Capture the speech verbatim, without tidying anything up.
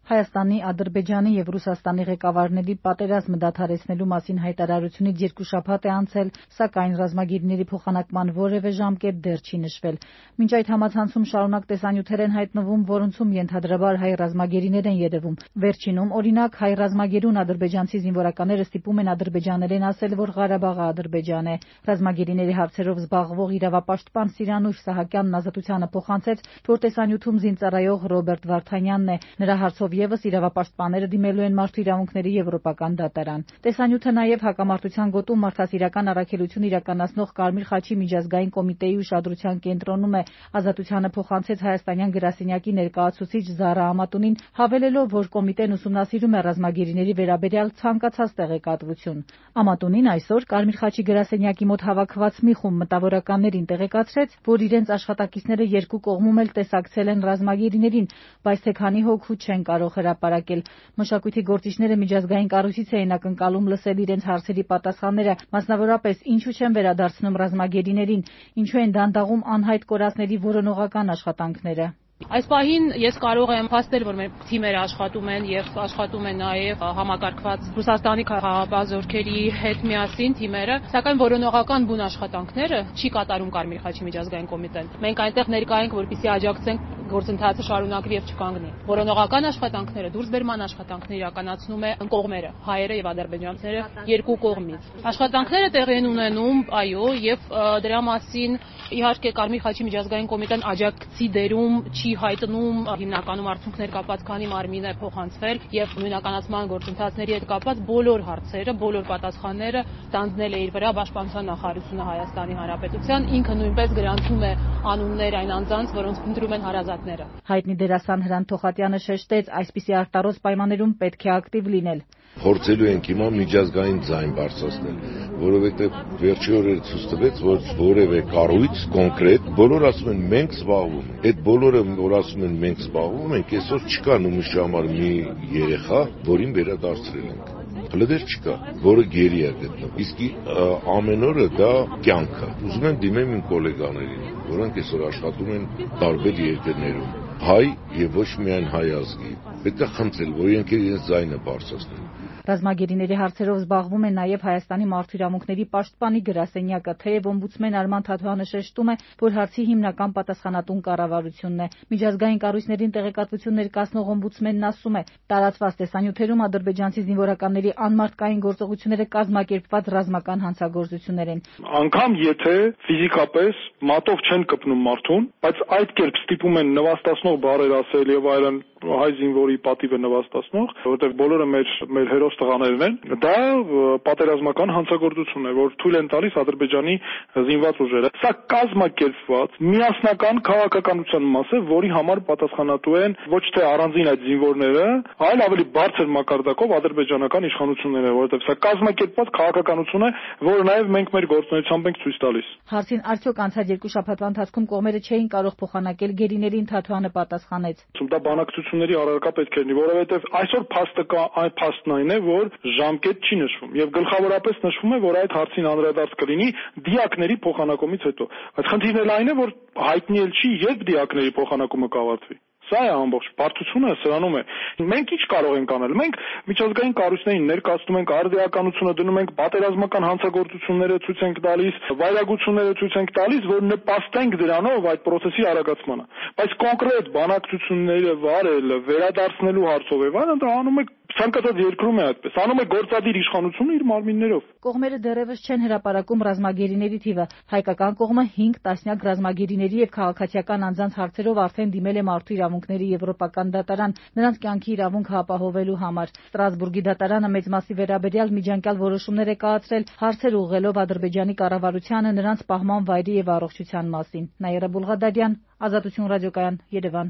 Հայաստանի, Ադրբեջանի և Ռուսաստանի ղեկավարների պատերազմը դադարեցնելու մասին հայտարարությունից երկու շաբաթ է անցել, սակայն ռազմագերիների փոխանակման որևէ ժամկետ դեռ չի նշվել։ Մինչ այդ համացանցում շարունակ տեսանյութեր են հայտնվում, որոնցում ենթադրաբար հայ ռազմագերիներ են երևում։ Վերջինում, օրինակ, հայ ռազմագերուն ադրբեջանցի զինվորականները ստիպում են ադրբեջաներեն ասել, որ Ղարաբաղը Ադրբեջան է։ Ռազմագերիների հարցերով զբաղվող իրավապաշտպան Սիրանուշ Սահակյանն Ազատությանը փոխանցեց, որ տեսանյութում զինծառայող Ռոբերտ Վարդանյանն է։ Նրա հարցով ևս իրավապաշտպանները դիմելու են Մարդու իրավունքների եվրոպական դատարան։ Տեսանյութը նաև հակամարտության գոտում մարդասիրական առաքելություն իրականացնող Կարմիր խաչի միջազգային կոմիտեի ուշադրության կենտրոնում է։ Ազատությանը փոխանցեց հայաստանյան գրասենյակի ներկայացուցիչ Զարա Ամատունին, հավելելով, որ կոմիտեն ուսումնասիրում է ռազմագերիների վերաբերյալ ցանկացած տեղեկատվություն։ Ամատունին այսօր Կարմիր խաչի գրասենյակի մոտ հավաքված մի խումբ մտավորականներին տեղեկացրեց, որ իրենց աշխատակիցները երկու կողմում էլ տեսակցել են ռազմագերիներին, բայց թե քանի հոգու չեն կարող հրապարակել։ Մշակույթի գործիչները միջազգային կառույցից էին ակնկալում լսել իրենց հարցերի պատասխանները, մասնավորապես ինչու չեն վերադարձնում ռազմագերիներին, ինչու են դանդաղում անհայտ կորածների որոնողական աշխատանքները։ Այս պահին ես կարող եմ փաստել, որ մեր թիմերը աշխատում են եւ աշխատում են նաեւ համակարգված Ռուսաստանի խաղաղապահ զորքերի հետ միասին թիմերը, սակայն որոնողական բուն աշխատանքները չի կատարում Կարմիր խաչի միջազգային կոմիտեն։ Մենք այնտեղ ներկա ենք, որպեսզի աջակցենք գործընթացը շարունակվի եւ չկանգնի։ Որոնողական աշխատանքները, դուրսբերման աշխատանքները իրականացնում է կողմերը, հայերը եւ ադրբեջանցիները երկու կողմից։ Աշխատանքները տեղի են ունենում, այո, եւ դրա մասին իհարկե Կարմիր խաչի միջազգային կոմիտեն աջակցի դերում չի հայտնում, հիմնականում արդյունքներ կապված քանի մարմին է փոխանցվել եւ նույնականացման գործընթացների հետ կապված բոլոր հարցերը, բոլոր պատասխանները ստանձնել է իր վրա Պաշտպանության նախարարությունը Հայաստանի Հանրապետության, ինքը նույնպես գրանցում է անուններ այն անձանց, որոնց փնտրում են հարազատները։ Հայտնի դերասան Հրանտ Թոխատյանը շեշտեց, այսպիսի արտարոց պայմաններում պետք է ակտիվ լինել։ Փորձելու ենք հիմա միջազգային ձայն բարձրացնել, որովհետև վերջի օրերը ցույց տվեց, որ որևէ կառույց կոնկրետ բոլոր ասում են մենք զբաղվում ենք։ Այդ բոլորը որ ասում են մենք զբաղվում ենք, այսօր չկա նույնիսկ համար մի երեխա, որին վերադարձրել ենք։ Հլդեր չկա, որը գերի է գտնում։ Իսկ ամեն օրը դա կյանք է։ Ուզում եմ դիմեմ իմ գոլեգաներին, որոնք այսօր աշխատում են տարբեր երկրներում, հայ եւ ոչ միայն հայ ազգի։ Պետք է խնդրել, որ իրենք իրենց ձայնը բարձրացնեն։ Ռազմագերիների հարցերով զբաղվում է նաև Հայաստանի Մարդու իրավունքների պաշտպանի գրասենյակը, թեև օմբուդսմեն Արման Թաթոյանը շեշտում է, որ հարցի հիմնական պատասխանատուն կառավարությունն է։ Միջազգային կառույցներին տեղեկատվություն ներկայացնող օմբուդսմենն ասում է, տարածված տեսանյութերում ադրբեջանցի զինվորականների անմարտկային գործողությունները կազմակերպված ռազմական հանցագործություններ են։ Անկամ եթե ֆիզիկապես մատով չեն կպնում մարդուն, բայց այդ կերպ ստիպում են նվաստացնող բառեր ասել եւ այլն հայ զինվորի պատիվը նվաստացնող, որովհետև բոլորը մեր մեր հերոս տղաներն են, դա պատերազմական հանցագործություն է, որ թույլ են տալիս Ադրբեջանի զինված ուժերը։ Սա կազմակերպված միասնական քաղաքականության մաս է, որի համար պատասխանատու են ոչ թե առանձին այդ զինվորները, այլ ավելի բարձր մակարդակով ադրբեջանական իշխանությունները, որովհետև սա կազմակերպված քաղաքականություն է, որը նաև մենք մեր գործունեությամբ ենք ցույց տալիս։ Հարցին արդյոք անցած երկու շաբաթվա ընթացքում կողմերը չէին կարող փոխանակել գերիներին, Թաթոյանը պատասխանեց։ Դա բանակցությունների առարկա պետք է լինի, որովհետև այսօր փաստը կա, այն փաստն այն է, որ ժամկետ չի նշվում եւ գլխավորապես նշվում է, որ այդ հարցին անդրադարձ կլինի դիակների փոխանակումից հետո։ Այդ խնդիրն էլ այն է, որ հայտնի էլ չի, երբ դիակների փոխանակումը կավարտվի։ Սա է ամբողջ բարդությունը սրանում է։ Մենք ինչ կարող ենք անել։ Մենք միջազգային կառույցներին ներկայացնում ենք արդիականությունը, դնում ենք պատերազմական հանցագործությունները ցույց ենք տալիս, վայրագությունները ցույց ենք տալիս, որ նպաստենք դրանով այդ process-ի արագացմանը։ Բայց կոնկրետ բանակցությունները վարել, վերադարձնելու հարցով եւ այլն դա անում է ցանկացած երկրում է այդպես։ Անում է գործադիր իշխանությունը իր մարմիններով։ Կողմերը դեռևս չեն հրապարակում ռազմագերիների թիվը։ Հայկական կողմը հինգ տասնյակ ռազմագերիների եւ քաղաքացիական անձանց հարցերով արդեն դիմել է Մարդու իրավունքների եվրոպական դատարան, նրանց կյանքի իրավունքը ապահովելու համար։ Ստրասբուրգի դատարանը մեծ մասի վերաբերյալ միջանկյալ որոշումներ է կայացրել, հարցեր ուղղելով Ադրբեջանի կառավարությանը նրանց պահման վայրի եւ առողջության մասին։ Նաիրա Բուլղադարյան, Ազատություն ռադիոկայան, Երևան։